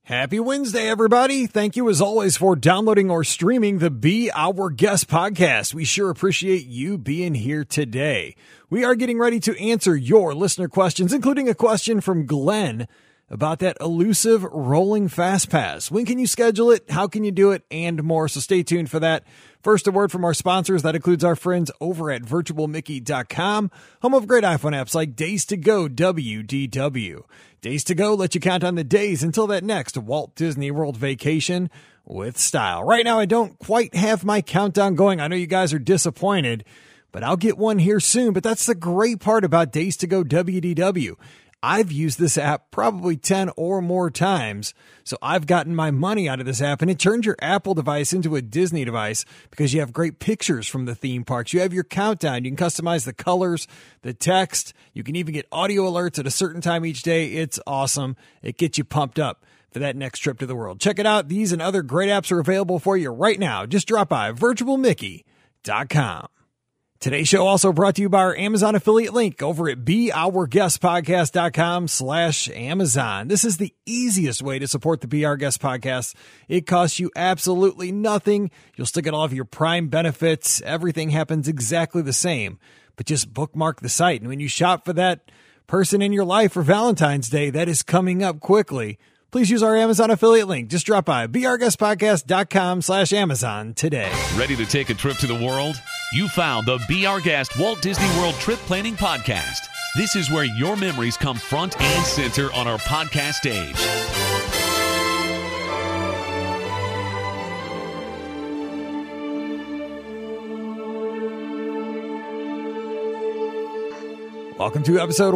Happy Wednesday, everybody. Thank you, as always, for downloading or streaming the Be Our Guest podcast. We sure appreciate you being here today. We are getting ready to answer your listener questions, including a question from Glenn about that elusive rolling fast pass. When can you schedule it? How can you do it? And more. So stay tuned for that. First, a word from our sponsors. That includes our friends over at virtualmickey.com, home of great iPhone apps like Days to Go WDW. Days to Go let you count on the days until that next Walt Disney World vacation with style. Right now, I don't quite have my countdown going. I know you guys are disappointed, but I'll get one here soon. But that's the great part about Days to Go WDW. I've used this app probably 10 or more times, so I've gotten my money out of this app, and it turns your Apple device into a Disney device because you have great pictures from the theme parks. You have your countdown. You can customize the colors, the text. You can even get audio alerts at a certain time each day. It's awesome. It gets you pumped up for that next trip to the world. Check it out. These and other great apps are available for you right now. Just drop by virtualmickey.com. Today's show also brought to you by our Amazon affiliate link over at beourguestpodcast.com/Amazon. This is the easiest way to support the Be Our Guest podcast. It costs you absolutely nothing. You'll still get all of your Prime benefits. Everything happens exactly the same, but just bookmark the site. And when you shop for that person in your life for Valentine's Day, that is coming up quickly, please use our Amazon affiliate link. Just drop by beourguestpodcast.com/Amazon today. Ready to take a trip to the world? You found the Be Our Guest Walt Disney World Trip Planning Podcast. This is where your memories come front and center on our podcast stage. Welcome to episode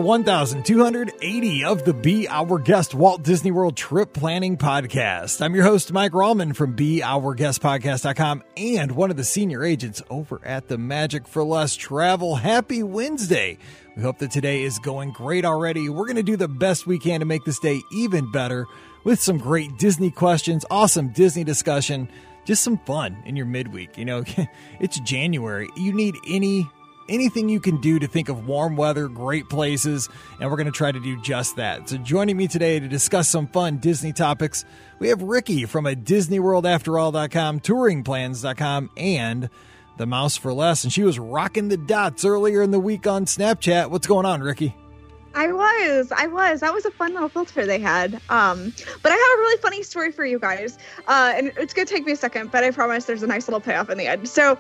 1280 of the Be Our Guest Walt Disney World Trip Planning Podcast. I'm your host, Mike Rallman from beourguestpodcast.com and one of the senior agents over at the Magic for Less Travel. Happy Wednesday. We hope that today is going great already. We're going to do the best we can to make this day even better with some great Disney questions, awesome Disney discussion, just some fun in your midweek. You know, it's January. You need anything you can do to think of warm weather, great places, and we're going to try to do just that. So joining me today to discuss some fun Disney topics, we have Ricky from a DisneyWorldAfterAll.com, TouringPlans.com, and The Mouse for Less, and she was rocking the dots earlier in the week on Snapchat. What's going on, Ricky? I was. That was a fun little filter they had. But I have a really funny story for you guys. And it's going to take me a second, but I promise there's a nice little payoff in the end. So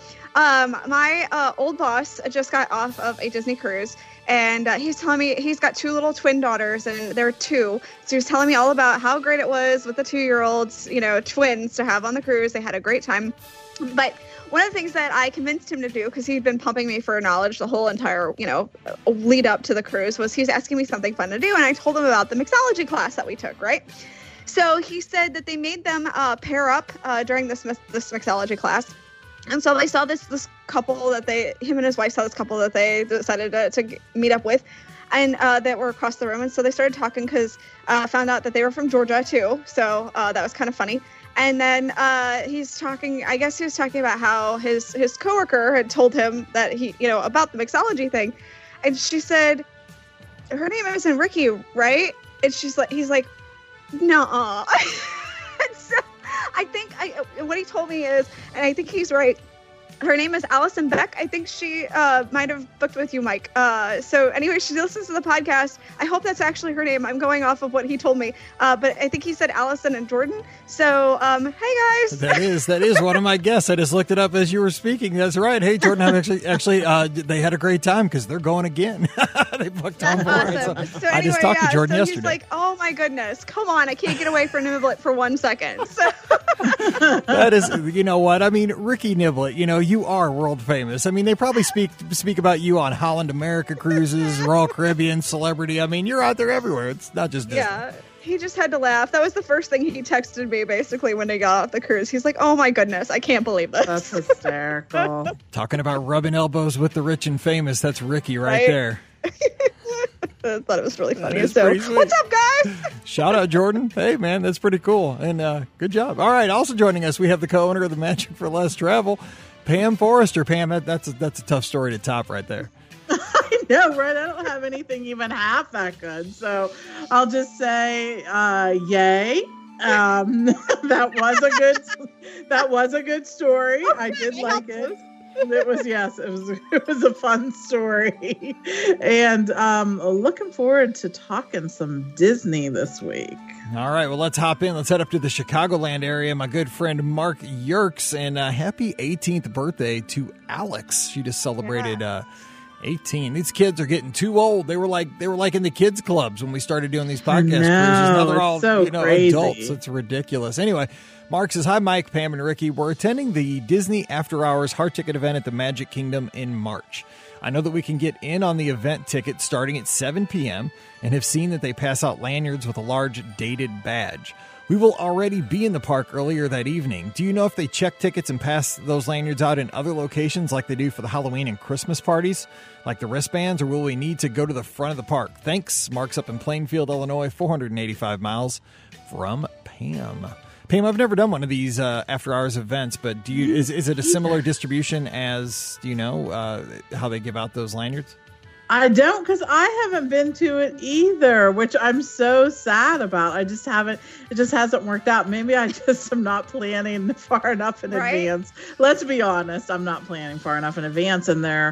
my old boss just got off of a Disney cruise, and he's telling me he's got two little twin daughters, and they're two. So he's telling me all about how great it was with the 2-year-olds, you know, twins to have on the cruise. They had a great time. But one of the things that I convinced him to do, because he'd been pumping me for knowledge the whole entire, lead up to the cruise, was he's asking me something fun to do. And I told him about the mixology class that we took, right? So he said that they made them pair up during this mixology class. And so they saw this couple him and his wife saw this couple that they decided to meet up with, and that were across the room. And so they started talking because found out that they were from Georgia too. So that was kind of funny. And then he was talking about how his coworker had told him that about the mixology thing. And she said, her name isn't Ricky, right? And he's like, nuh-uh. So I think what he told me is, and I think he's right, her name is Allison Beck. I think she might have booked with you, Mike. So anyway, she listens to the podcast. I hope that's actually her name. I'm going off of what he told me. But I think he said Allison and Jordan. So, hey guys. That is one of my guests. I just looked it up as you were speaking. That's right. Hey, Jordan, actually, they had a great time because they're going again. They booked on board. Awesome. So anyway, I just talked to Jordan yesterday. He's like, oh my goodness, come on. I can't get away from Niblet for 1 second. So. That is, you know what? I mean, Ricky Niblet, you are world famous. I mean, they probably speak about you on Holland America cruises, Royal Caribbean, Celebrity. I mean, you're out there everywhere. It's not just Disney. Yeah, he just had to laugh. That was the first thing he texted me, basically, when they got off the cruise. He's like, oh my goodness, I can't believe this. That's hysterical. Talking about rubbing elbows with the rich and famous. That's Ricky right there. I thought it was really funny. So, what's up, guys? Shout out, Jordan. Hey, man, that's pretty cool. And good job. All right, also joining us, we have the co-owner of the Magic for Less Travel, Pam Forrester. Pam, that's a tough story to top right there. I know, right? I don't have anything even half that good. So I'll just say, yay. That was a good story. I did like it. It was a fun story. And looking forward to talking some Disney this week. All right, well, let's hop in. Let's head up to the Chicagoland area. My good friend Mark Yerkes, and happy 18th birthday to Alex. She just celebrated 18. These kids are getting too old. They were like in the kids clubs when we started doing these podcast cruises. Now they're all crazy. Adults. It's ridiculous. Anyway, Mark says, hi, Mike, Pam, and Ricky. We're attending the Disney After Hours Heart Ticket event at the Magic Kingdom in March. I know that we can get in on the event ticket starting at 7 p.m. and have seen that they pass out lanyards with a large dated badge. We will already be in the park earlier that evening. Do you know if they check tickets and pass those lanyards out in other locations like they do for the Halloween and Christmas parties, like the wristbands, or will we need to go to the front of the park? Thanks. Mark's up in Plainfield, Illinois, 485 miles from Pam. Pam, I've never done one of these after-hours events, but is it a similar distribution as, do you know, how they give out those lanyards? I don't, because I haven't been to it either, which I'm so sad about. It just hasn't worked out. Maybe I just am not planning far enough in advance. Let's be honest, I'm not planning far enough in advance, and they're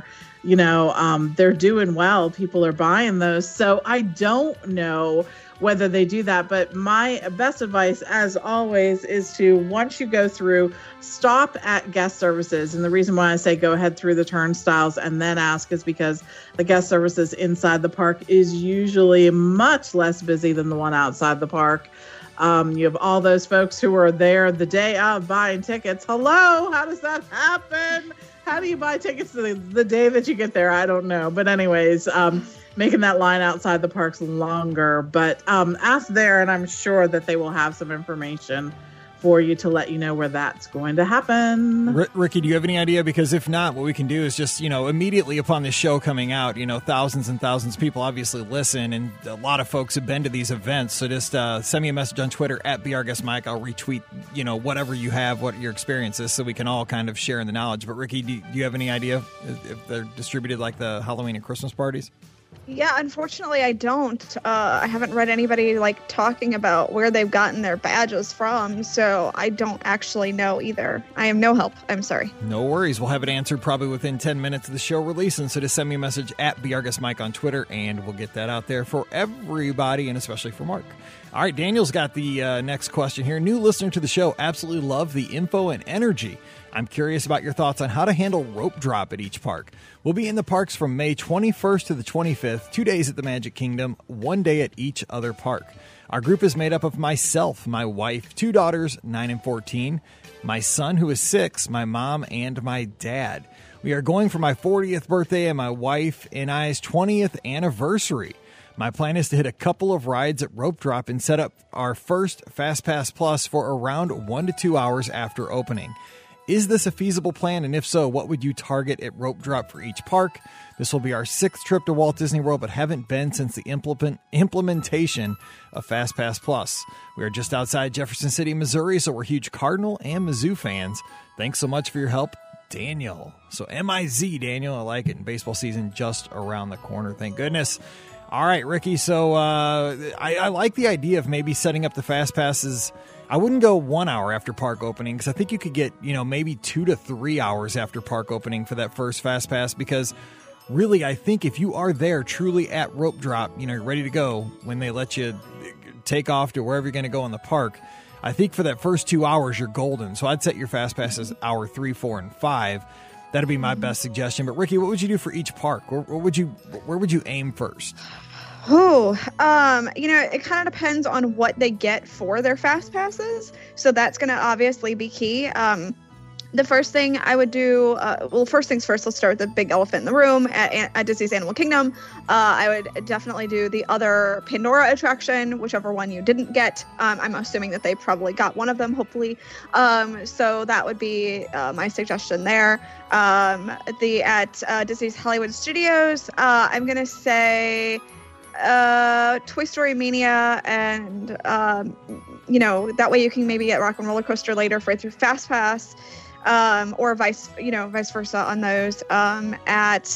doing well. People are buying those. So I don't know whether they do that. But my best advice, as always, is to, once you go through, stop at guest services. And the reason why I say go ahead through the turnstiles and then ask is because the guest services inside the park is usually much less busy than the one outside the park. You have all those folks who are there the day of buying tickets. Hello, how does that happen? How do you buy tickets the day that you get there? I don't know. But anyways, making that line outside the parks longer. But ask there, and I'm sure that they will have some information for you to let you know where that's going to happen. Ricky, do you have any idea? Because if not, what we can do is just, immediately upon this show coming out, thousands and thousands of people obviously listen, and a lot of folks have been to these events. So just send me a message on Twitter at BRGuestMike. I'll retweet, whatever you have, what your experience is, so we can all kind of share in the knowledge. But Ricky, do you have any idea if they're distributed like the Halloween and Christmas parties? Yeah, unfortunately, I don't. I haven't read anybody talking about where they've gotten their badges from, so I don't actually know either. I am no help. I'm sorry. No worries. We'll have it answered probably within 10 minutes of the show release, and so just send me a message at BRGuestMike on Twitter, and we'll get that out there for everybody, and especially for Mark. All right, Daniel's got the next question here. New listener to the show, absolutely love the info and energy. I'm curious about your thoughts on how to handle rope drop at each park. We'll be in the parks from May 21st to the 25th, 2 days at the Magic Kingdom, 1 day at each other park. Our group is made up of myself, my wife, 2 daughters, 9 and 14, my son, who is 6, my mom, and my dad. We are going for my 40th birthday and my wife and I's 20th anniversary. My plan is to hit a couple of rides at Rope Drop and set up our first FastPass Plus for around 1 to 2 hours after opening. Is this a feasible plan? And if so, what would you target at Rope Drop for each park? This will be our 6th trip to Walt Disney World, but haven't been since the implementation of FastPass Plus. We are just outside Jefferson City, Missouri, so we're huge Cardinal and Mizzou fans. Thanks so much for your help, Daniel. So M-I-Z, Daniel. I like it. And baseball season just around the corner. Thank goodness. All right, Ricky. So I like the idea of maybe setting up the Fast Passes. I wouldn't go 1 hour after park opening, because I think you could get, maybe 2 to 3 hours after park opening for that first Fast Pass, because really, I think if you are there truly at Rope Drop, you're ready to go when they let you take off to wherever you're going to go in the park, I think for that first 2 hours, you're golden. So I'd set your Fast Passes hour 3, 4, and 5. That'd be my best suggestion. But Ricky, what would you do for each park? Where would you aim first? Oh, it kind of depends on what they get for their Fast Passes. So that's going to obviously be key. The first thing I would do, first things first, let's start with the big elephant in the room at Disney's Animal Kingdom. I would definitely do the other Pandora attraction, whichever one you didn't get. I'm assuming that they probably got one of them, hopefully. So that would be my suggestion there. At Disney's Hollywood Studios, I'm going to say Toy Story Mania, and that way you can maybe get Rock and Roller Coaster later through Fast Pass, or vice versa on those. At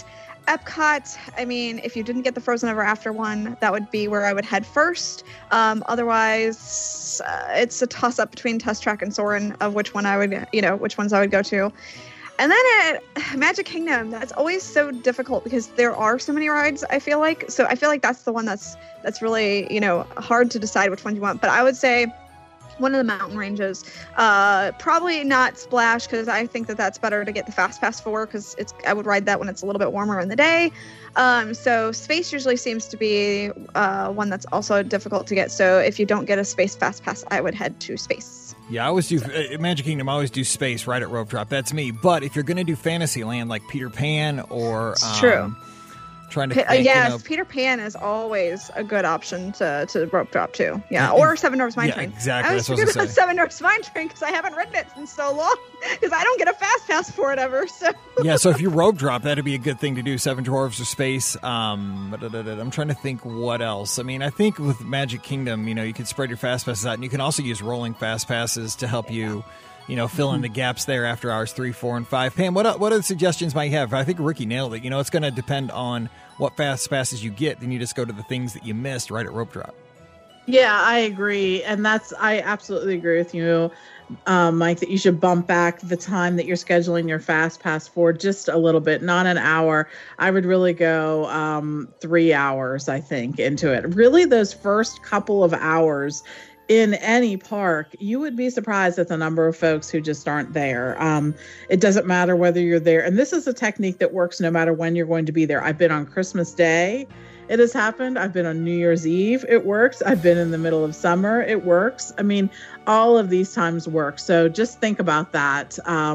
Epcot, I mean, if you didn't get the Frozen Ever After one, that would be where I would head first. Otherwise, it's a toss-up between Test Track and Soarin' of which one I would, which ones I would go to. And then at Magic Kingdom, that's always so difficult because there are so many rides, I feel like. So I feel like that's the one that's really, hard to decide which one you want. But I would say one of the mountain ranges, probably not Splash, because I think that's better to get the Fast Pass for, because I would ride that when it's a little bit warmer in the day. So Space usually seems to be one that's also difficult to get. So if you don't get a Space Fast Pass, I would head to Space. Yeah, I always do Magic Kingdom. I always do Space right at Rope Drop. That's me. But if you're going to do Fantasyland like Peter Pan or true. Trying to think, yes, Peter Pan is always a good option to Rope Drop too. Yeah, or Seven Dwarfs Mine Train. Exactly. I was forgetting about Seven Dwarfs Mine Train because I haven't ridden it in so long because I don't get a Fast Pass for it ever. So yeah, so if you Rope Drop, that'd be a good thing to do. Seven Dwarfs or Space. I'm trying to think what else. I mean, I think with Magic Kingdom, you can spread your Fast Passes out, and you can also use rolling Fast Passes to help you. Fill in the gaps there after hours 3, 4, and 5. Pam, what other suggestions might you have? I think Ricky nailed it. It's going to depend on what Fast Passes you get. Then you just go to the things that you missed right at Rope Drop. Yeah, I agree. And I absolutely agree with you, Mike, that you should bump back the time that you're scheduling your Fast Pass for just a little bit, not an hour. I would really go 3 hours, I think, into it. Really, those first couple of hours in any park, you would be surprised at the number of folks who just aren't there. It doesn't matter whether you're there. And this is a technique that works no matter when you're going to be there. I've been on Christmas Day. It has happened. I've been on New Year's Eve. It works. I've been in the middle of summer. It works. I mean, all of these times work. So just think about that.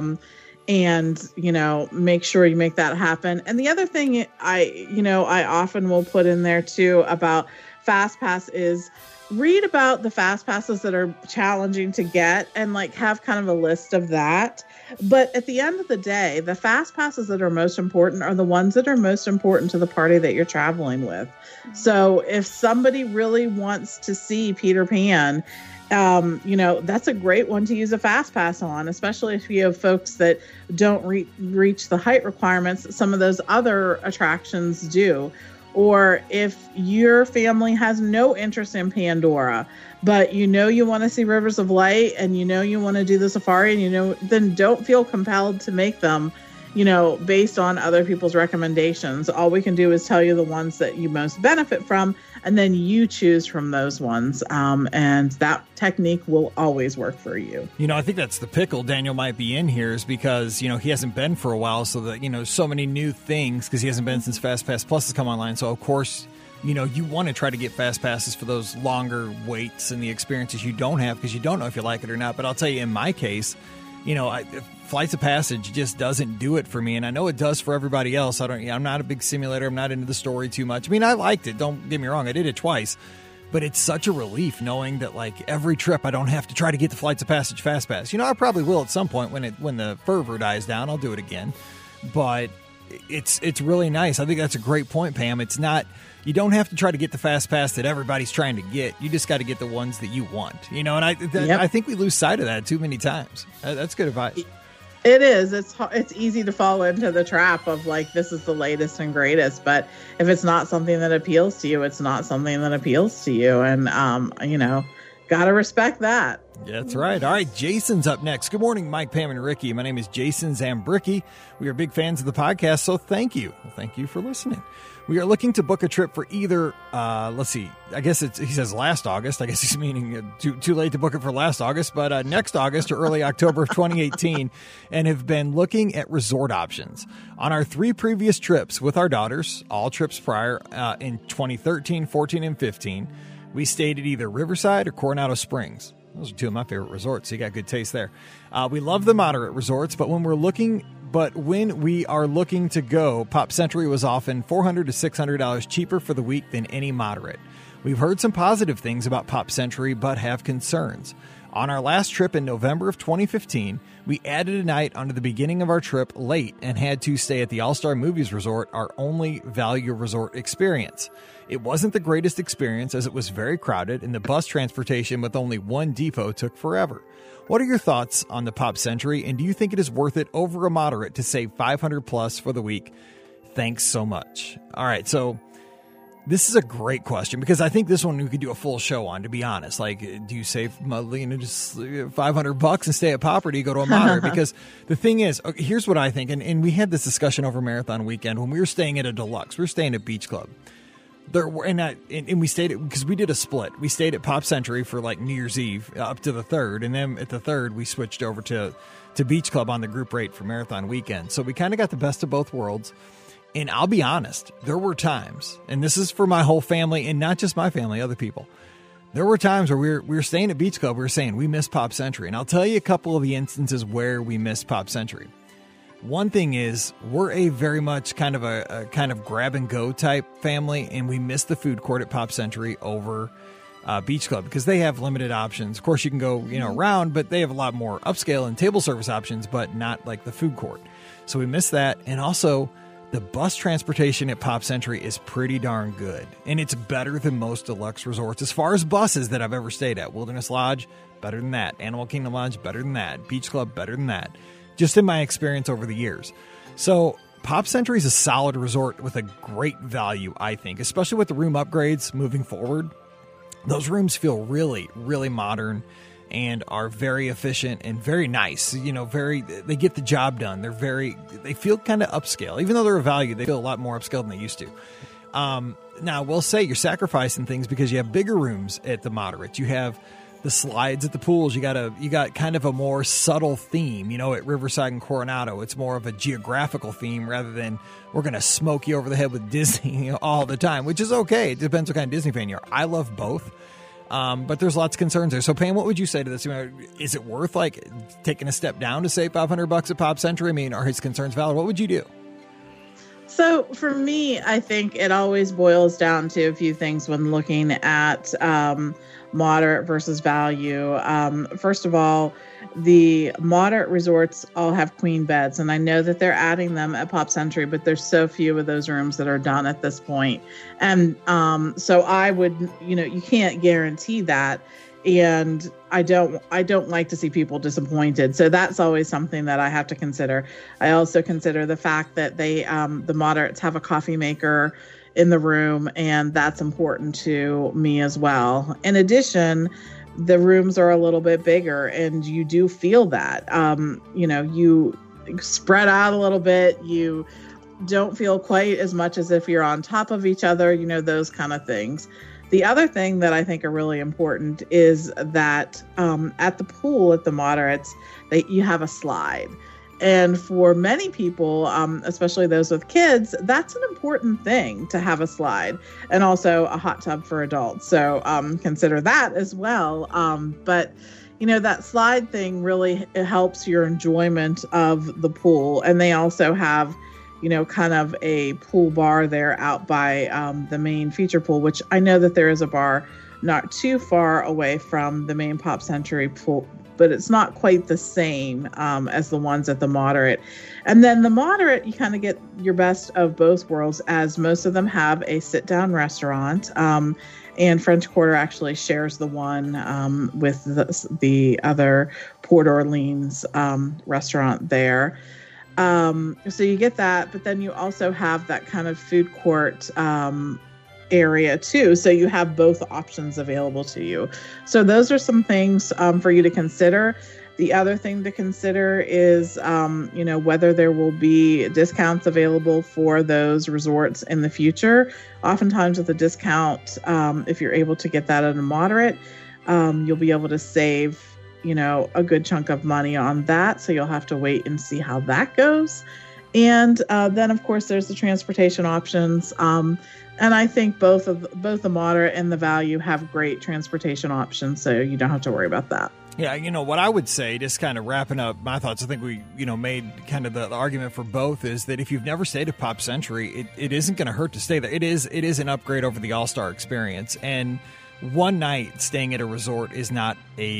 And, make sure you make that happen. And the other thing I often will put in there too about Fast Pass is read about the Fast Passes that are challenging to get and have kind of a list of that. But at the end of the day, the Fast Passes that are most important are the ones that are most important to the party that you're traveling with. So if somebody really wants to see Peter Pan, that's a great one to use a Fast Pass on, especially if you have folks that don't reach the height requirements that some of those other attractions do. Or if your family has no interest in Pandora, but you want to see Rivers of Light and you want to do the safari and then don't feel compelled to make them, based on other people's recommendations. All we can do is tell you the ones that you most benefit from, and then you choose from those ones. And that technique will always work for you. I think that's the pickle Daniel might be in here is because, he hasn't been for a while. So that, so many new things because he hasn't been since Fast Pass Plus has come online. So, of course, you want to try to get Fast Passes for those longer waits and the experiences you don't have because you don't know if you like it or not. But I'll tell you, in my case, Flights of Passage just doesn't do it for me, and I know it does for everybody else. I'm not a big simulator. I'm not into the story too much. I mean, I liked it. Don't get me wrong. I did it twice, but it's such a relief knowing that every trip I don't have to try to get the Flights of Passage Fast Pass. I probably will at some point when the fervor dies down. I'll do it again, but it's really nice. I think that's a great point, Pam. It's not. You don't have to try to get the Fast Pass that everybody's trying to get. You just got to get the ones that you want. And I think we lose sight of that too many times. That's good advice. It is. It's easy to fall into the trap of this is the latest and greatest. But if it's not something that appeals to you, it's not something that appeals to you. And, got to respect that. That's right. All right, Jason's up next. Good morning, Mike, Pam, and Ricky. My name is Jason Zambricki. We are big fans of the podcast, so thank you. Well, thank you for listening. We are looking to book a trip for either, let's see, I guess he says last August. I guess he's meaning too late to book it for last August, but next August or early October of 2018, and have been looking at resort options. On our 3 previous trips with our daughters, all trips prior in 2013, 14, and 15, we stayed at either Riverside or Coronado Springs. Those are 2 of my favorite resorts, so you got good taste there. We love the moderate resorts, but when we are looking to go, Pop Century was often $400 to $600 cheaper for the week than any moderate. We've heard some positive things about Pop Century, but have concerns. On our last trip in November of 2015, we added a night onto the beginning of our trip late and had to stay at the All-Star Movies Resort, our only value resort experience. It wasn't the greatest experience as it was very crowded and the bus transportation with only one depot took forever. What are your thoughts on the Pop Century, and do you think it is worth it over a moderate to save $500 plus for the week? Thanks so much. All right, so this is a great question because I think this one we could do a full show on, to be honest. Like, do you save just $500 and stay at Pop, or do you go to a moderate? Because the thing is, here's what I think, and we had this discussion over Marathon weekend when we were staying at a deluxe. We were staying at Beach Club. And we stayed because we did a split. We stayed at Pop Century for like New Year's Eve up to the 3rd, and then at the 3rd we switched over to Beach Club on the group rate for Marathon weekend. So we kind of got the best of both worlds. And I'll be honest, there were times, and this is for my whole family and not just my family, other people. There were times where we were staying at Beach Club, we were saying we missed Pop Century. And I'll tell you a couple of the instances where we missed Pop Century. One thing is we're a very much kind of a kind of grab and go type family, and we missed the food court at Pop Century over Beach Club because they have limited options. Of course, you can go around, but they have a lot more upscale and table service options, but not like the food court. So we missed that, and also the bus transportation at Pop Century is pretty darn good, and it's better than most deluxe resorts as far as buses that I've ever stayed at. Wilderness Lodge, better than that. Animal Kingdom Lodge, better than that. Beach Club, better than that. Just in my experience over the years. So Pop Century is a solid resort with a great value, I think, especially with the room upgrades moving forward. Those rooms feel really, really modern and are very efficient and very nice. They get the job done. They feel kind of upscale. Even though they're a value, they feel a lot more upscale than they used to. Now, we'll say you're sacrificing things because you have bigger rooms at the moderates. You have the slides at the pools. You got kind of a more subtle theme, at Riverside and Coronado. It's more of a geographical theme rather than we're going to smoke you over the head with Disney all the time, which is okay. It depends what kind of Disney fan you are. I love both. But there's lots of concerns there. So Pam, what would you say to this? Is it worth taking a step down to save $500 at Pop Century? I mean, are his concerns valid? What would you do? So for me, I think it always boils down to a few things when looking at moderate versus value. First of all, the moderate resorts all have queen beds, and I know that they're adding them at Pop Century, but there's so few of those rooms that are done at this point. And so I would, you can't guarantee that. And I don't like to see people disappointed. So that's always something that I have to consider. I also consider the fact that the moderates have a coffee maker in the room, and that's important to me as well. In addition, the rooms are a little bit bigger, and you do feel that. You spread out a little bit. You don't feel quite as much as if you're on top of each other, those kind of things. The other thing that I think are really important is that at the pool at the moderates, you have a slide. And for many people, especially those with kids, that's an important thing to have a slide, and also a hot tub for adults. So consider that as well. But that slide thing really helps your enjoyment of the pool. And they also have kind of a pool bar there out by the main feature pool, which I know that there is a bar not too far away from the main Pop Century pool, but it's not quite the same as the ones at the moderate. And then the moderate, you kind of get your best of both worlds, as most of them have a sit-down restaurant. And French Quarter actually shares the one with the other Port Orleans restaurant there. So you get that, but then you also have that kind of food court area too. So you have both options available to you. So those are some things for you to consider. The other thing to consider is, whether there will be discounts available for those resorts in the future. Oftentimes with a discount, if you're able to get that at a moderate, you'll be able to save a good chunk of money on that. So you'll have to wait and see how that goes. And then, of course, there's the transportation options. And I think both the moderate and the value have great transportation options. So you don't have to worry about that. Yeah, what I would say, just kind of wrapping up my thoughts, I think we, made kind of the argument for both, is that if you've never stayed at Pop Century, it isn't going to hurt to stay there. It is an upgrade over the All-Star experience. And one night staying at a resort is not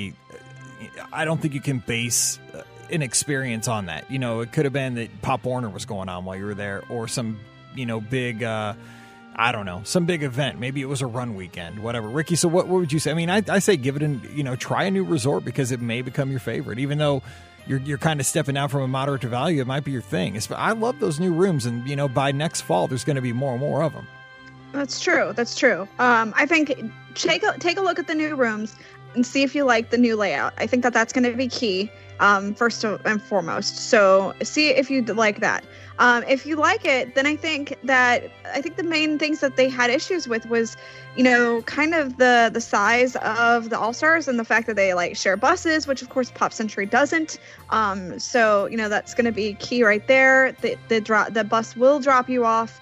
I don't think you can base an experience on that. It could have been that Pop Warner was going on while you were there, or some, big, some big event. Maybe it was a run weekend, whatever. Ricky, so what would you say? I mean, I say give it try a new resort because it may become your favorite, even though, you're kind of stepping down from a moderate to value, it might be your thing. I love those new rooms, and by next fall, there's going to be more and more of them. That's true. I think take a look at the new rooms and see if you like the new layout. I think that's going to be key, first and foremost. So see if you like that. If you like it, then I think the main things that they had issues with was, kind of the size of the All-Stars and the fact that they share buses, which of course Pop Century doesn't. So that's going to be key right there. The bus will drop you off,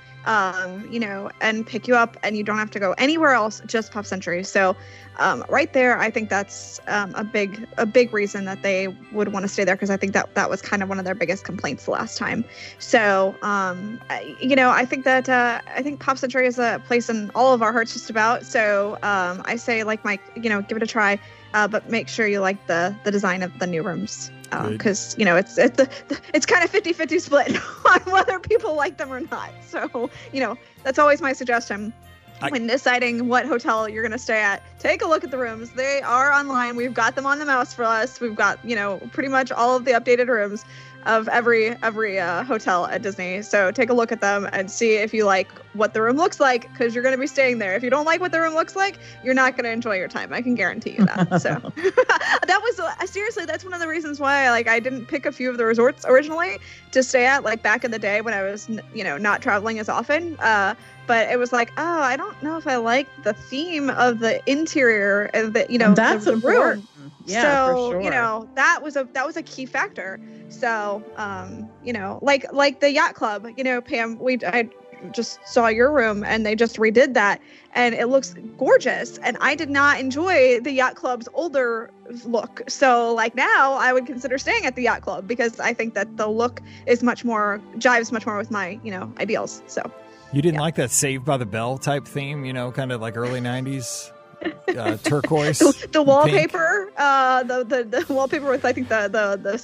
and pick you up, and you don't have to go anywhere else, just Pop Century. So right there, I think that's a big reason that they would want to stay there, because I think that was kind of one of their biggest complaints the last time. So I think Pop Century is a place in all of our hearts just about. So I say, like Mike, give it a try, but make sure you like the design of the new rooms, because it's kind of 50-50 split on whether people like them or not. So that's always my suggestion. When deciding what hotel you're going to stay at, take a look at the rooms. They are online. We've got them on the mouse for us. We've got, pretty much all of the updated rooms of every hotel at Disney. So take a look at them and see if you like what the room looks like, because you're going to be staying there. If you don't like what the room looks like, you're not going to enjoy your time. I can guarantee you that. So that was seriously, that's one of the reasons why I didn't pick a few of the resorts originally to stay at, back in the day when I was, not traveling as often. But it was I don't know if I like the theme of the interior of the, that's the room. Yeah, so, for sure. that was a key factor. So, like the yacht club, Pam, I just saw your room and they just redid that and it looks gorgeous. And I did not enjoy the yacht club's older look. So now I would consider staying at the yacht club, because I think that the look is jives much more with my, ideals. So. You didn't like that Saved by the Bell type theme, kind of like early 90s turquoise? The wallpaper, the wallpaper with, I think, the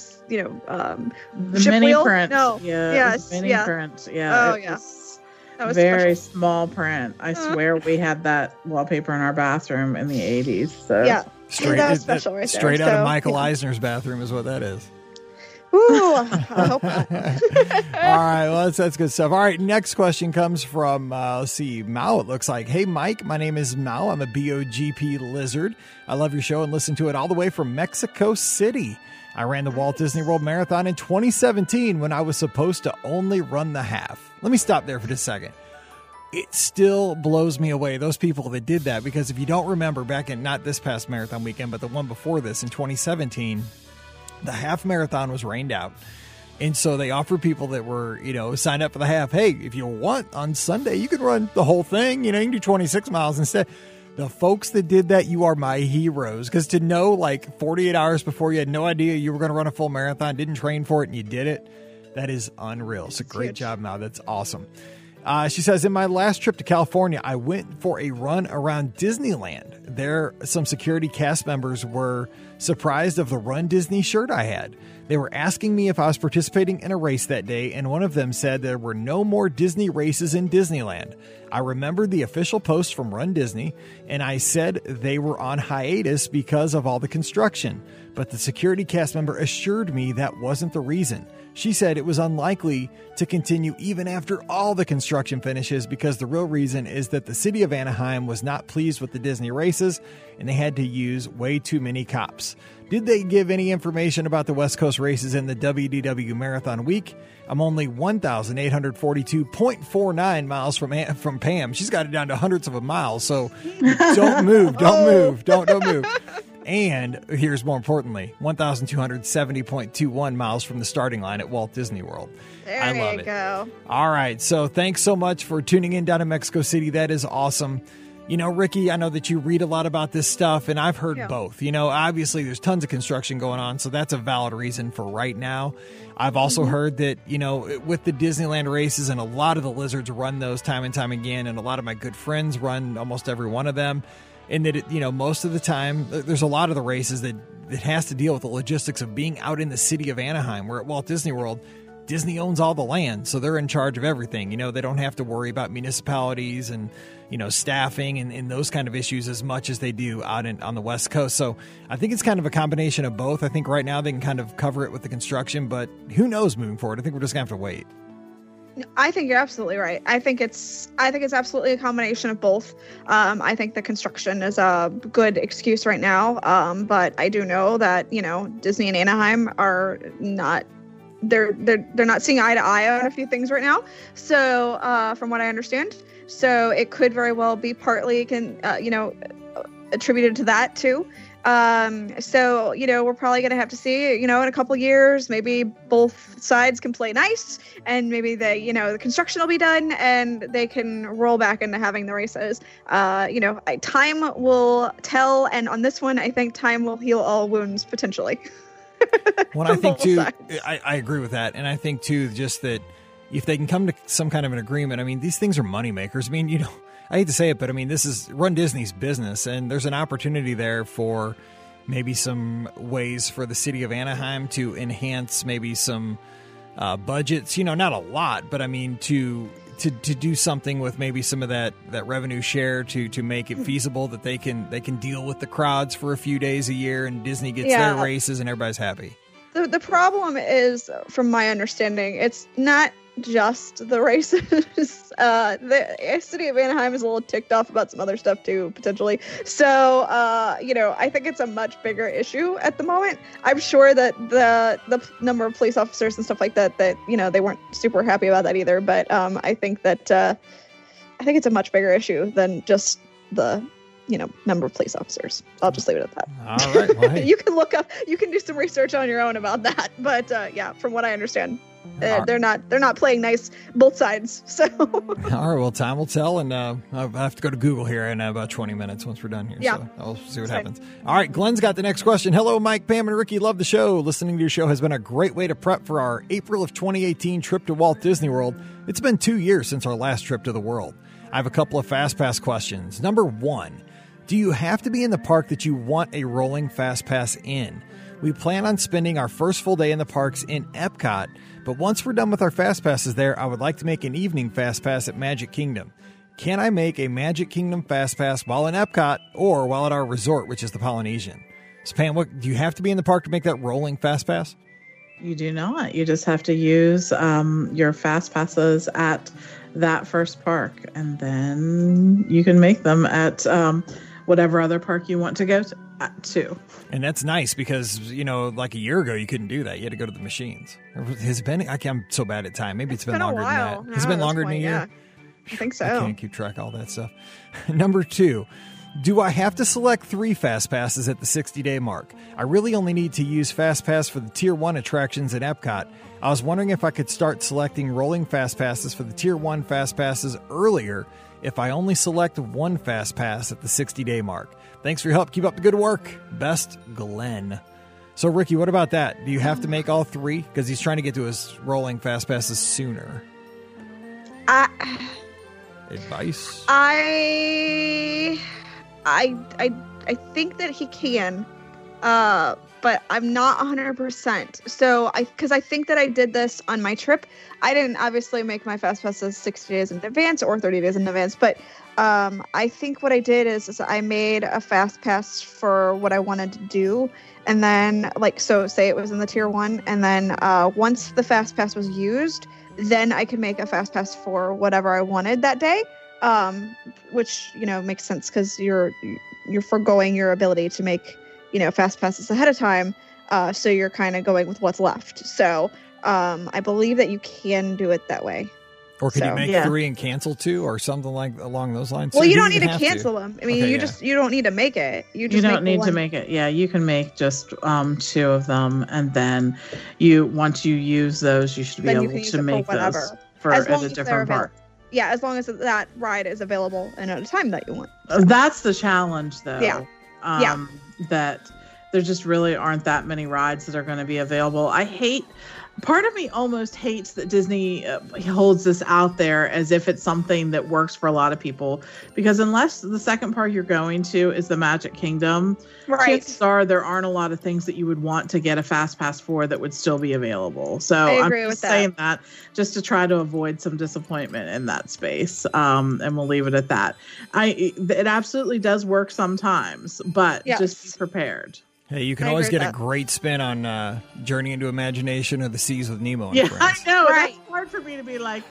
ship mini wheel? print. No. Yeah, yes. mini Yeah. print. Yeah. Oh, yeah. That was very special. small print. I swear we had that wallpaper in our bathroom in the 80s. So. Yeah. Straight, that was special right there. Straight out of Michael Eisner's bathroom is what that is. Ooh, I hope not. All right, well, that's good stuff. All right, next question comes from, let's see, Mao, it looks like. Hey, Mike, my name is Mao. I'm a BOGP lizard. I love your show and listen to it all the way from Mexico City. I ran the Walt Disney World Marathon in 2017 when I was supposed to only run the half. Let me stop there for just a second. It still blows me away, those people that did that, because if you don't remember, back in not this past marathon weekend, but the one before this in 2017, the half marathon was rained out. And so they offered people that were, signed up for the half, hey, if you want on Sunday, you can run the whole thing. You can do 26 miles instead. The folks that did that, you are my heroes. Because to know 48 hours before you had no idea you were going to run a full marathon, didn't train for it, and you did it, that is unreal. So great job, Mal. That's awesome. She says, in my last trip to California, I went for a run around Disneyland. There, some security cast members were surprised of the Run Disney shirt I had. They were asking me if I was participating in a race that day, and one of them said there were no more Disney races in Disneyland. I remembered the official post from Run Disney, and I said they were on hiatus because of all the construction. But the security cast member assured me that wasn't the reason. She said it was unlikely to continue even after all the construction finishes, because the real reason is that the city of Anaheim was not pleased with the Disney races and they had to use way too many cops. Did they give any information about the West Coast races in the WDW Marathon Week? I'm only 1,842.49 miles from Pam. She's got it down to hundreds of a mile. So don't move, don't move. And here's more importantly, 1,270.21 miles from the starting line at Walt Disney World. There you go. All right. So thanks so much for tuning in down in Mexico City. That is awesome. Ricky, I know that you read a lot about this stuff, and I've heard both. Obviously there's tons of construction going on, so that's a valid reason for right now. I've also heard that, with the Disneyland races, and a lot of the lizards run those time and time again, and a lot of my good friends run almost every one of them. And that, most of the time, there's a lot of the races that has to deal with the logistics of being out in the city of Anaheim, where at Walt Disney World, Disney owns all the land, so they're in charge of everything. They don't have to worry about municipalities and staffing and those kind of issues as much as they do out on the West Coast. So I think it's kind of a combination of both. I think right now they can kind of cover it with the construction, but who knows moving forward? I think we're just gonna have to wait. I think you're absolutely right. I think it's absolutely a combination of both. I think the construction is a good excuse right now. But I do know that, Disney and Anaheim are not, they're not seeing eye to eye on a few things right now. So, from what I understand, so it could very well be partly attributed to that too. So, we're probably going to have to see, in a couple years, maybe both sides can play nice and maybe the construction will be done and they can roll back into having the races. Time will tell. And on this one, I think time will heal all wounds potentially. Well, I think too, I agree with that. And I think too, just that if they can come to some kind of an agreement, I mean, these things are money makers. I mean, I hate to say it, but I mean, this is Run Disney's business, and there's an opportunity there for maybe some ways for the city of Anaheim to enhance maybe some budgets. Not a lot, but I mean to do something with maybe some of that revenue share to make it feasible that they can deal with the crowds for a few days a year, and Disney gets their races, and everybody's happy. The problem is, from my understanding, it's not just the races. The city of Anaheim is a little ticked off about some other stuff too, potentially. So, I think it's a much bigger issue at the moment. I'm sure that the number of police officers and stuff like that, they weren't super happy about that either. But I think that I think it's a much bigger issue than just the number of police officers. I'll just leave it at that. All right. Well, hey. You can do some research on your own about that. But from what I understand, they're not playing nice both sides. So all right, well, time will tell, and I have to go to Google here in about 20 minutes once we're done here. Yeah. So I'll see what happens. All right, Glenn's got the next question. Hello, Mike, Pam, and Ricky. Love the show. Listening to your show has been a great way to prep for our April of 2018 trip to Walt Disney World. It's been 2 years since our last trip to the world. I have a couple of Fast Pass questions. Number 1, do you have to be in the park that you want a rolling Fast Pass in? We plan on spending our first full day in the parks in Epcot, but once we're done with our Fast Passes there, I would like to make an evening Fast Pass at Magic Kingdom. Can I make a Magic Kingdom Fast Pass while in Epcot or while at our resort, which is the Polynesian? So, Pam, do you have to be in the park to make that rolling Fast Pass? You do not. You just have to use your Fast Passes at that first park, and then you can make them at whatever other park you want to go to. And that's nice because, like a year ago, you couldn't do that. You had to go to the machines. Has it been? I'm so bad at time. Maybe it's been longer than that. Has it been longer than a year? Yeah. I think so. I can't keep track of all that stuff. Number 2, do I have to select 3 Fast Passes at the 60-day mark? I really only need to use Fast Pass for the Tier 1 attractions at Epcot. I was wondering if I could start selecting rolling Fast Passes for the Tier 1 Fast Passes earlier if I only select 1 Fast Pass at the 60-day mark. Thanks for your help. Keep up the good work. Best, Glenn. So, Ricky, what about that? Do you have to make all 3? Because he's trying to get to his rolling Fast Passes sooner. Advice? I think that he can, but I'm not 100%. So, because I think that I did this on my trip. I didn't obviously make my Fast Passes 60 days in advance or 30 days in advance, but I think what I did is I made a Fast Pass for what I wanted to do. And then, so say it was in the Tier 1, and then once the Fast Pass was used, then I could make a Fast Pass for whatever I wanted that day, which, makes sense because you're foregoing your ability to make, Fast Passes ahead of time. So you're kind of going with what's left. So I believe that you can do it that way. Or could you make 3 and cancel 2 or something along those lines? Well, you don't need to cancel them. I mean, you don't need to make it. You don't need to make it. Yeah, you can make just 2 of them, and then once you use those, you should be able to make those for at a different park. Yeah, as long as that ride is available and at a time that you want. So. That's the challenge, though. Yeah. That there just really aren't that many rides that are going to be available. I hate part of me almost hates that Disney holds this out there as if it's something that works for a lot of people, because unless the second park you're going to is the Magic Kingdom, chances are there aren't a lot of things that you would want to get a fast pass for that would still be available. So I'm just saying that just to try to avoid some disappointment in that space, and we'll leave it at that. It absolutely does work sometimes, but just be prepared. Hey, you can always get a great spin on Journey into Imagination or The Seas with Nemo. Yeah, I know. Right. That's hard for me to be like,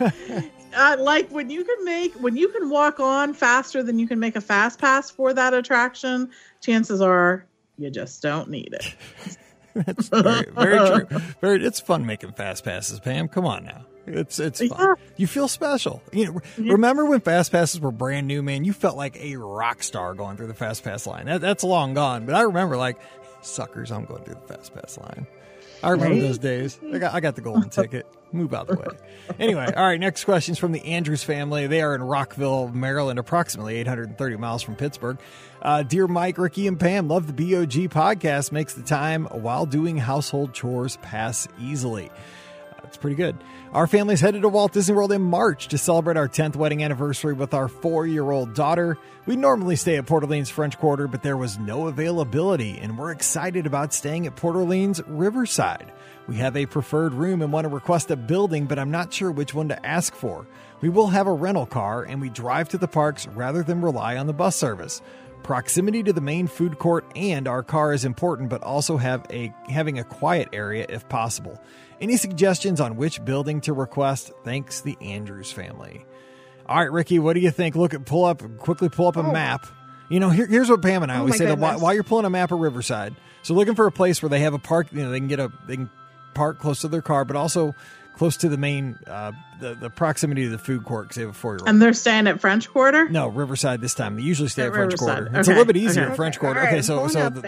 like when you can walk on faster than you can make a fast pass for that attraction, chances are you just don't need it. That's very true. It's fun making fast passes, Pam. Come on now. It's fun. Yeah. You feel special. Remember when fast passes were brand new, man? You felt like a rock star going through the fast pass line. That's long gone, but I remember like, suckers, I'm going through the fast pass line. I remember those days. I got the golden ticket. Move out of the way. Anyway, all right, next question is from the Andrews family. They are in Rockville, Maryland, approximately 830 miles from Pittsburgh. Dear Mike, Ricky, and Pam, love the BOG podcast. Makes the time while doing household chores pass easily. It's pretty good. Our family's headed to Walt Disney World in March to celebrate our 10th wedding anniversary with our 4-year-old daughter. We normally stay at Port Orleans French Quarter, but there was no availability, and we're excited about staying at Port Orleans Riverside. We have a preferred room and want to request a building, but I'm not sure which one to ask for. We will have a rental car, and we drive to the parks rather than rely on the bus service. Proximity to the main food court and our car is important, but also having a quiet area if possible. Any suggestions on which building to request? Thanks, the Andrews family. All right, Ricky, what do you think? Quickly pull up a map. Here's what Pam and I always say that while you're pulling a map of Riverside. So looking for a place where they have a park, they can park close to their car, but also close to the main, the proximity to the food court because they have a 4-year-old. And they're staying at French Quarter? No, Riverside this time. They usually stay at French Quarter. It's a little bit easier at French Quarter. Right, so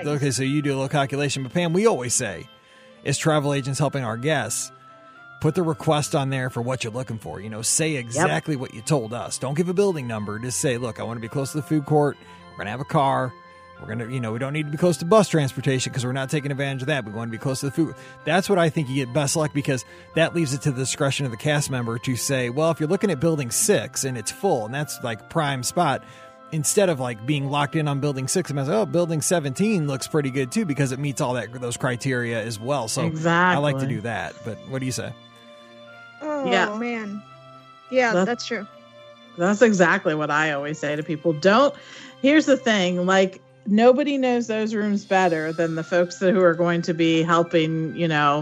you do a little calculation. But Pam, we always say, as travel agents helping our guests, put the request on there for what you're looking for. Say exactly what you told us. Don't give a building number. Just say, look, I want to be close to the food court. We're going to have a car. We're going to, we don't need to be close to bus transportation because we're not taking advantage of that. We want to be close to the food. That's what I think you get best luck, because that leaves it to the discretion of the cast member to say, well, if you're looking at building 6 and it's full and that's like prime spot, instead of like being locked in on building 6, I'm like, building 17 looks pretty good too because it meets all those criteria as well. So I like to do that. But what do you say? Oh, man. Yeah, that's true. That's exactly what I always say to people. Here's the thing, like, nobody knows those rooms better than the folks who are going to be helping,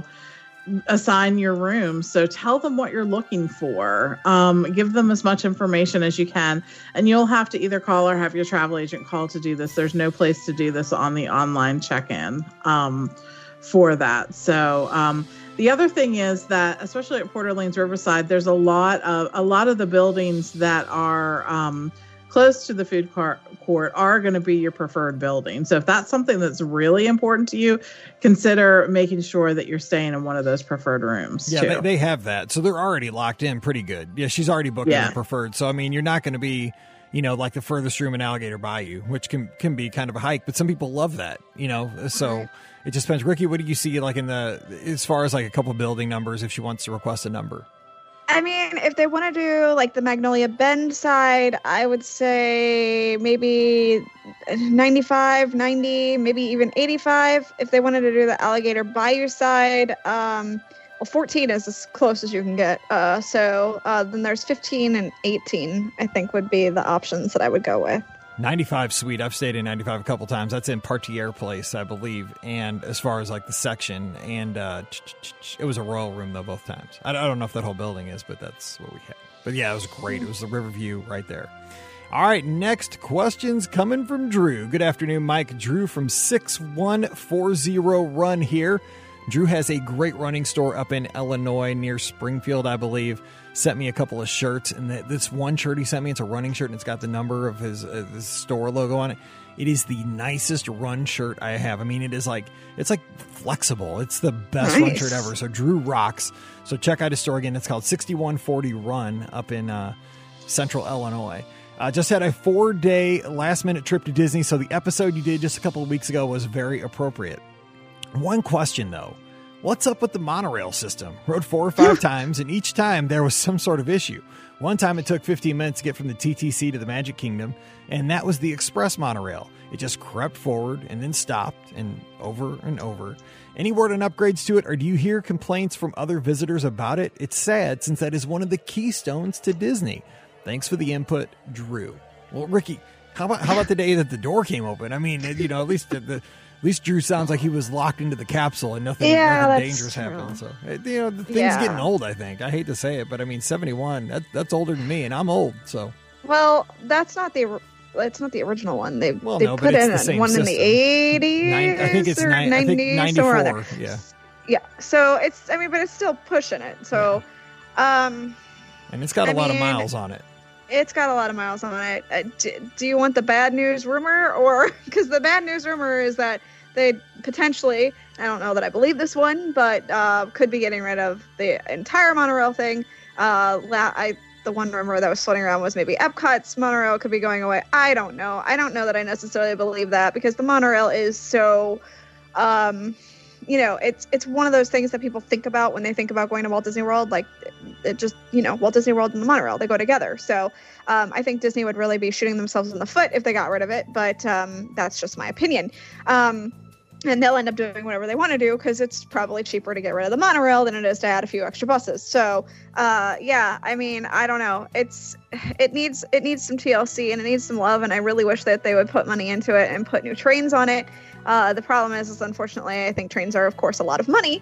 assign your room. So tell them what you're looking for. Give them as much information as you can. And you'll have to either call or have your travel agent call to do this. There's no place to do this on the online check-in for that. So the other thing is that, especially at Port Orleans Riverside, there's a lot of the buildings that are close to the food court are going to be your preferred building. So if that's something that's really important to you, consider making sure that you're staying in one of those preferred rooms. Yeah, they have that. So they're already locked in pretty good. Yeah, she's already booked in the preferred. So, I mean, you're not going to be, like the furthest room in Alligator Bayou, which can be kind of a hike, but some people love that, so it just depends. Ricky, what do you see like as far as like a couple building numbers if she wants to request a number? I mean, if they want to do like the Magnolia Bend side, I would say maybe 95, 90, maybe even 85. If they wanted to do the Alligator Bayou side, 14 is as close as you can get. So then there's 15 and 18, I think would be the options that I would go with. 95 sweet. I've stayed in 95 a couple times. That's in Partier Place, I believe. And as far as like the section, and it was a royal room though both times. I don't know if that whole building is, but that's what we had. But yeah, it was great. It was the Riverview right there. All right, next questions coming from Drew. Good afternoon, Mike. Drew from 6140 Run here. Drew has a great running store up in Illinois near Springfield, I believe. Sent me a couple of shirts, and this one shirt he sent me, it's a running shirt, and it's got the number of his store logo on it. It is the nicest run shirt I have. I mean, it's like flexible. It's the best run shirt ever. So Drew rocks. So check out his store again. It's called 6140 Run up in central Illinois. Just had a 4-day last-minute trip to Disney, so the episode you did just a couple of weeks ago was very appropriate. One question, though. What's up with the monorail system? Rode 4 or 5 times, and each time there was some sort of issue. One time it took 15 minutes to get from the TTC to the Magic Kingdom, and that was the express monorail. It just crept forward and then stopped, and over and over. Any word on upgrades to it, or do you hear complaints from other visitors about it? It's sad, since that is one of the keystones to Disney. Thanks for the input, Drew. Well, Ricky, how about the day that the door came open? I mean, you know, at least Drew sounds like he was locked into the capsule and nothing dangerous happened. So, you know, the thing's getting old, I think. I hate to say it, but I mean, 71, that's older than me, and I'm old, so. Well, it's not the original one. They put in one system. In the 80s. I think it's 94. Yeah. So but it's still pushing it. So, and it's got a lot of miles on it. It's got a lot of miles on it. Do you want the bad news rumor, or because the bad news rumor is that they potentially, I don't know that I believe this one, but could be getting rid of the entire monorail thing. The one rumor that was floating around was maybe Epcot's monorail could be going away. I don't know. I don't know that I necessarily believe that, because the monorail is so, it's one of those things that people think about when they think about going to Walt Disney World. Like, it just, Walt Disney World and the monorail, they go together. So I think Disney would really be shooting themselves in the foot if they got rid of it. But that's just my opinion. And they'll end up doing whatever they want to do, because it's probably cheaper to get rid of the monorail than it is to add a few extra buses. So, I mean, I don't know. It needs some TLC, and it needs some love, and I really wish that they would put money into it and put new trains on it. The problem is unfortunately, I think trains are, of course, a lot of money.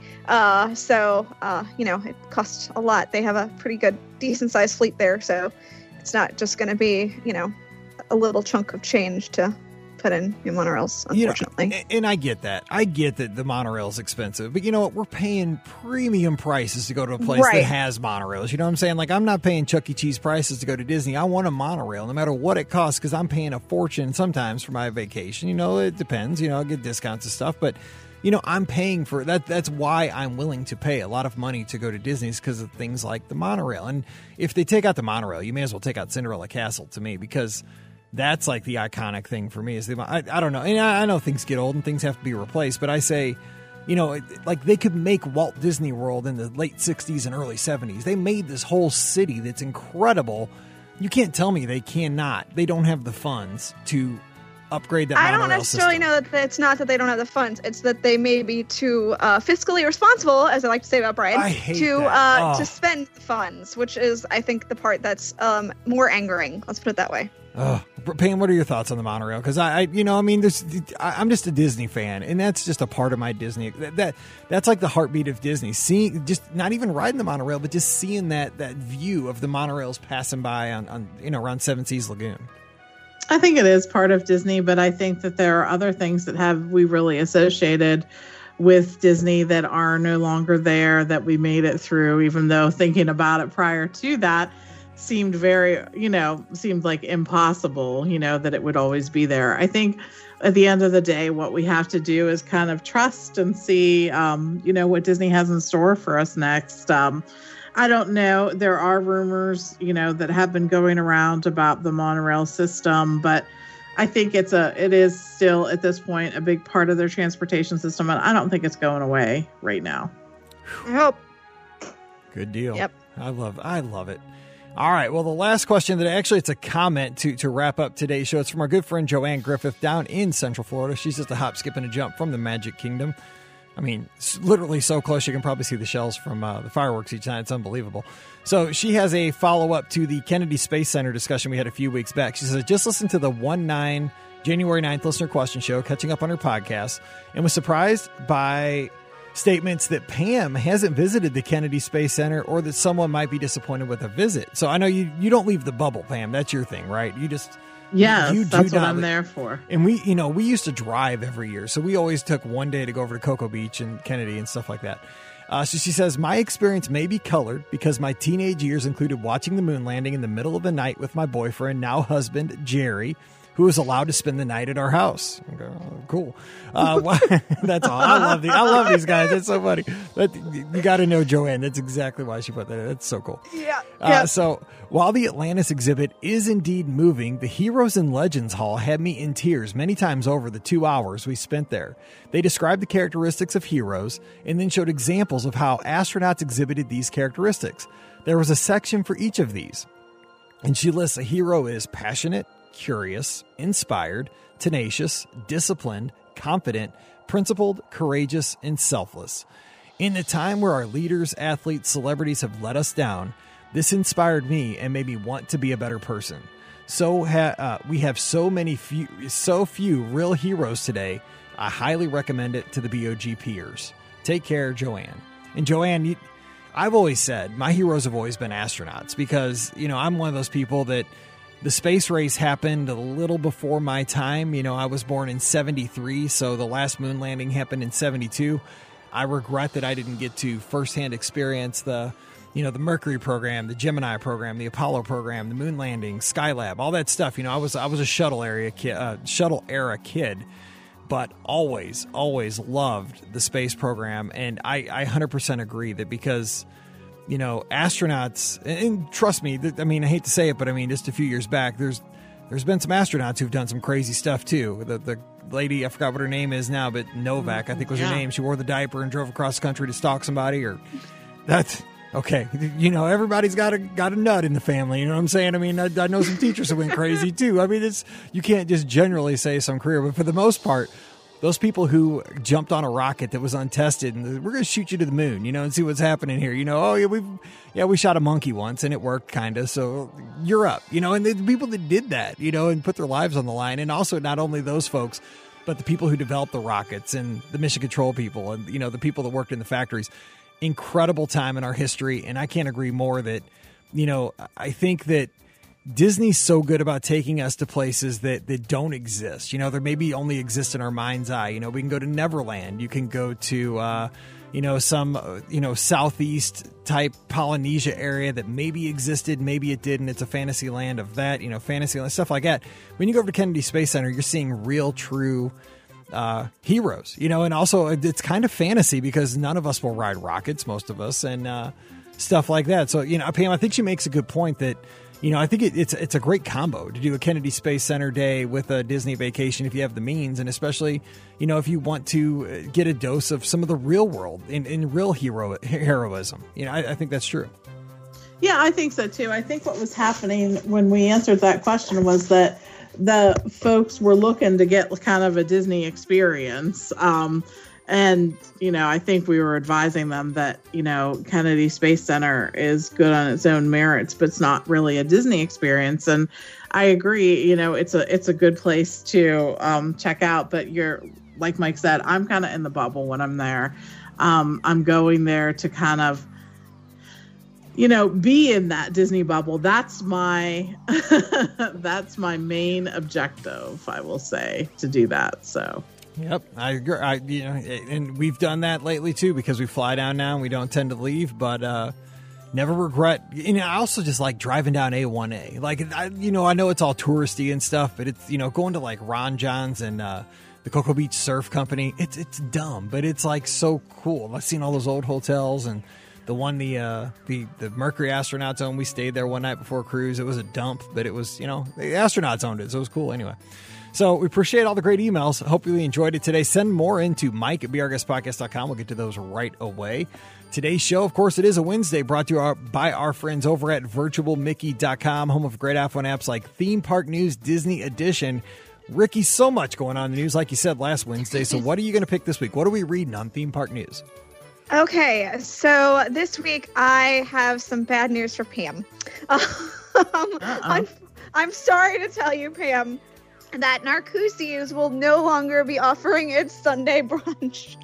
It costs a lot. They have a pretty good, decent-sized fleet there, so it's not just going to be, a little chunk of change to put in new monorails, unfortunately. And I get that. I get that the monorail is expensive, but you know what? We're paying premium prices to go to a place that has monorails. You know what I'm saying? Like, I'm not paying Chuck E. Cheese prices to go to Disney. I want a monorail, no matter what it costs, because I'm paying a fortune sometimes for my vacation. It depends. I get discounts and stuff, but I'm paying for that. That's why I'm willing to pay a lot of money to go to Disney's, because of things like the monorail. And if they take out the monorail, you may as well take out Cinderella Castle, to me, because that's like the iconic thing for me. Is I don't know. And I know things get old and things have to be replaced, but I say, like, they could make Walt Disney World in the late 60s and early 70s. They made this whole city that's incredible. You can't tell me they cannot. They don't have the funds to upgrade that monorail system. I don't necessarily know that it's not that they don't have the funds. It's that they may be too fiscally responsible, as I like to say about Brian, to spend funds, which is, I think, the part that's more angering. Let's put it that way. Pam, what are your thoughts on the monorail? Because I'm just a Disney fan, and that's just a part of my Disney. That's like the heartbeat of Disney. Seeing, just not even riding the monorail, but just seeing that view of the monorails passing by on around Seven Seas Lagoon. I think it is part of Disney, but I think that there are other things that we really associated with Disney that are no longer there, that we made it through, even though thinking about it prior to that seemed seemed like impossible, that it would always be there. I think at the end of the day, what we have to do is kind of trust and see, what Disney has in store for us next. I don't know. There are rumors, that have been going around about the monorail system, but I think it is still at this point a big part of their transportation system, and I don't think it's going away right now. I hope. Good deal. Yep. I love it. All right. Well, the last question it's a comment to wrap up today's show. It's from our good friend Joanne Griffith down in Central Florida. She's just a hop, skip, and a jump from the Magic Kingdom. I mean, literally so close you can probably see the shells from the fireworks each night. It's unbelievable. So she has a follow-up to the Kennedy Space Center discussion we had a few weeks back. She says, just listen to the January 9th listener question show, catching up on her podcast, and was surprised by statements that Pam hasn't visited the Kennedy Space Center, or that someone might be disappointed with a visit. So I know you don't leave the bubble, Pam. That's your thing, right? You just... Yes, that's what I'm there for. And we used to drive every year. So we always took one day to go over to Cocoa Beach and Kennedy and stuff like that. So she says, my experience may be colored because my teenage years included watching the moon landing in the middle of the night with my boyfriend, now husband, Jerry, who is allowed to spend the night at our house. I go, oh, cool. That's all. I love these guys. It's so funny. You got to know Joanne. That's exactly why she put that. That's so cool. Yeah. So while the Atlantis exhibit is indeed moving, the Heroes and Legends Hall had me in tears many times over the 2 hours we spent there. They described the characteristics of heroes and then showed examples of how astronauts exhibited these characteristics. There was a section for each of these. And she lists a hero is passionate, curious, inspired, tenacious, disciplined, confident, principled, courageous, and selfless. In the time where our leaders, athletes, celebrities have let us down, this inspired me and made me want to be a better person. So we have so few real heroes today. I highly recommend it to the BOG peers. Take care, Joanne. And Joanne, I've always said my heroes have always been astronauts because, I'm one of those people that the space race happened a little before my time. I was born in 73, so the last moon landing happened in 72. I regret that I didn't get to firsthand experience the Mercury program, the Gemini program, the Apollo program, the moon landing, Skylab, all that stuff. I was a shuttle era kid, but always loved the space program. And I 100% agree that because astronauts, and trust me, I hate to say it, but just a few years back, there's been some astronauts who've done some crazy stuff too. The lady, I forgot what her name is now, but Novak, I think was her name. She wore the diaper and drove across the country to stalk somebody, or that's okay. Everybody's got a nut in the family. You know what I'm saying? I know some teachers who went crazy too. You can't just generally say some career, but for the most part, those people who jumped on a rocket that was untested and we're going to shoot you to the moon, and see what's happening here. We shot a monkey once and it worked kind of. So you're up, and the people that did that, and put their lives on the line. And also not only those folks, but the people who developed the rockets and the mission control people and, the people that worked in the factories. Incredible time in our history. And I can't agree more that, I think that Disney's so good about taking us to places that don't exist. They maybe only exist in our mind's eye. We can go to Neverland. You can go to, some, Southeast type Polynesia area that maybe existed, maybe it didn't. It's a fantasy land of that, fantasy land, stuff like that. When you go over to Kennedy Space Center, you're seeing real, true heroes, and also it's kind of fantasy because none of us will ride rockets, most of us, and stuff like that. So, Pam, I think she makes a good point that, I think it's a great combo to do a Kennedy Space Center day with a Disney vacation if you have the means, and especially, if you want to get a dose of some of the real world in real heroism. I think that's true. Yeah, I think so too. I think what was happening when we answered that question was that the folks were looking to get kind of a Disney experience. And, I think we were advising them that, Kennedy Space Center is good on its own merits, but it's not really a Disney experience. And I agree, it's a good place to check out. But like Mike said, I'm kind of in the bubble when I'm there. I'm going there to kind of, be in that Disney bubble. That's my main objective, I will say, to do that. So. Yep, I agree. And we've done that lately too because we fly down now and we don't tend to leave, but never regret. I also just like driving down A1A. Like, I know it's all touristy and stuff, but it's going to like Ron John's and the Cocoa Beach Surf Company. It's dumb, but it's like so cool. I've seen all those old hotels and the one the Mercury astronauts owned. We stayed there one night before a cruise. It was a dump, but it was the astronauts owned it, so it was cool anyway. So we appreciate all the great emails. Hope you enjoyed it today. Send more into Mike at BeOurGuestPodcast.com. We'll get to those right away. Today's show, of course, it is a Wednesday, brought to you by our friends over at VirtualMickey.com, home of great iPhone apps like Theme Park News Disney Edition. Ricky, so much going on in the news, like you said last Wednesday. So what are you going to pick this week? What are we reading on Theme Park News? Okay, so this week I have some bad news for Pam. I'm sorry to tell you, Pam, that Narcoossee's will no longer be offering its Sunday brunch.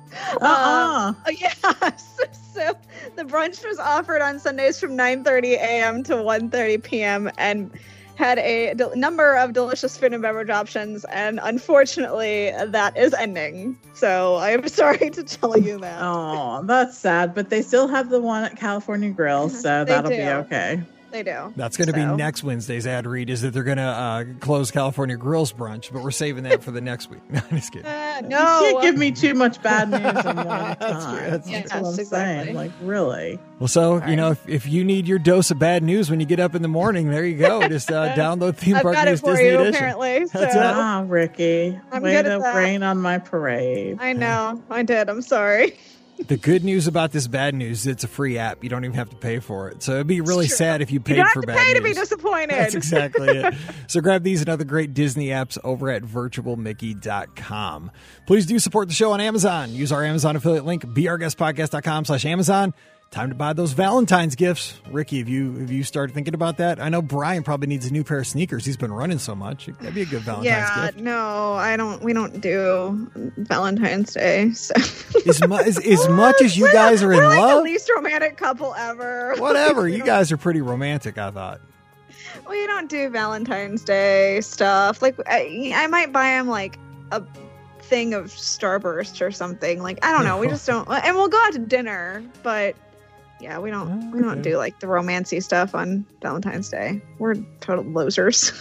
Yes. So the brunch was offered on Sundays from 9:30 a.m. to 1:30 p.m. and had a number of delicious food and beverage options, and unfortunately that is ending. So I'm sorry to tell you that. Oh, that's sad, but they still have the one at California Grill, so that'll be okay. They do. That's going to be next Wednesday's ad read, is that they're going to close California Grills brunch, but we're saving that for the next week. No, I'm just kidding. No. You can't give me too much bad news in one time. That's That's what I'm saying. Like, really. Well, so, if you need your dose of bad news when you get up in the morning, there you go. Just download Theme Park News Disney Edition. Apparently. So. Ricky. I'm way good to at that. rain on my parade. I know. I did. I'm sorry. The good news about this bad news is it's a free app. You don't even have to pay for it. So it'd be really sad if you paid for bad news. You don't have to pay to be disappointed. That's exactly it. So grab these and other great Disney apps over at virtualmickey.com. Please do support the show on Amazon. Use our Amazon affiliate link, beourguestpodcast.com/Amazon. Time to buy those Valentine's gifts. Ricky, have you started thinking about that? I know Brian probably needs a new pair of sneakers. He's been running so much. That'd be a good Valentine's gift. No, I don't. We don't do Valentine's Day. So. As much as you guys are in we're love, the least romantic couple ever. Whatever. You guys are pretty romantic, I thought. We don't do Valentine's Day stuff. Like I might buy him like a thing of Starburst or something. Like I don't know. We just don't. And we'll go out to dinner, but. Yeah, we don't do like the romancy stuff on Valentine's Day. We're total losers.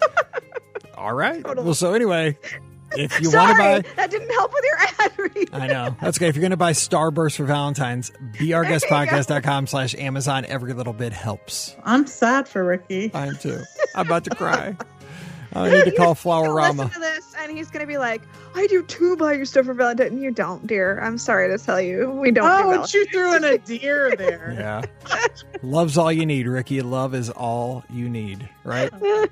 All right. Well, so anyway, if you want to buy, that didn't help with your ad read. I know. That's okay. If you're going to buy Starburst for Valentine's, beourguestpodcast.com/Amazon. Every little bit helps. I'm sad for Ricky. I am too. I'm about to cry. I need to call Flower-Rama. Listen to this, and he's going to be like, I do too buy your stuff for Valentine's. You don't, dear. I'm sorry to tell you. We don't do Valentine's. You threw in a deer there. Yeah. Love's all you need, Ricky. Love is all you need, right?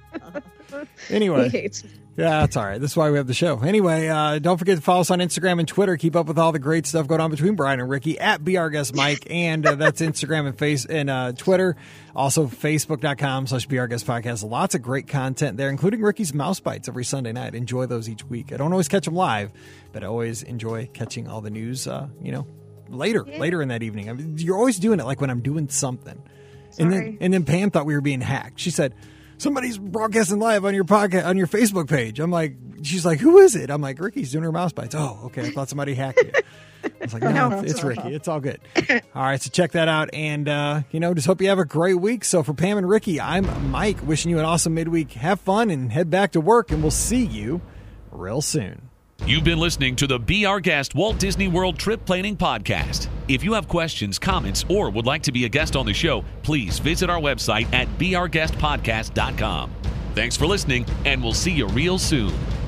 Anyway. He hates me. Yeah, that's all right. That's why we have the show. Anyway, don't forget to follow us on Instagram and Twitter. Keep up with all the great stuff going on between Brian and Ricky at BeOurGuestMike. And that's Instagram and Twitter. Also, Facebook.com/BeOurGuestPodcast. Lots of great content there, including Ricky's Mouse Bites every Sunday night. Enjoy those each week. I don't always catch them live, but I always enjoy catching all the news, later in that evening. I mean, you're always doing it like when I'm doing something. Sorry. And then Pam thought we were being hacked. She said, somebody's broadcasting live on your podcast, on your Facebook page. She's like, who is it? I'm like, Ricky's doing her Mouse Bites. Oh, okay. I thought somebody hacked it. I was like, no, it's Ricky. It's all good. All right. So check that out. And, just hope you have a great week. So for Pam and Ricky, I'm Mike, wishing you an awesome midweek. Have fun and head back to work, and we'll see you real soon. You've been listening to the Be Our Guest Walt Disney World Trip Planning Podcast. If you have questions, comments, or would like to be a guest on the show, please visit our website at beourguestpodcast.com. Thanks for listening, and we'll see you real soon.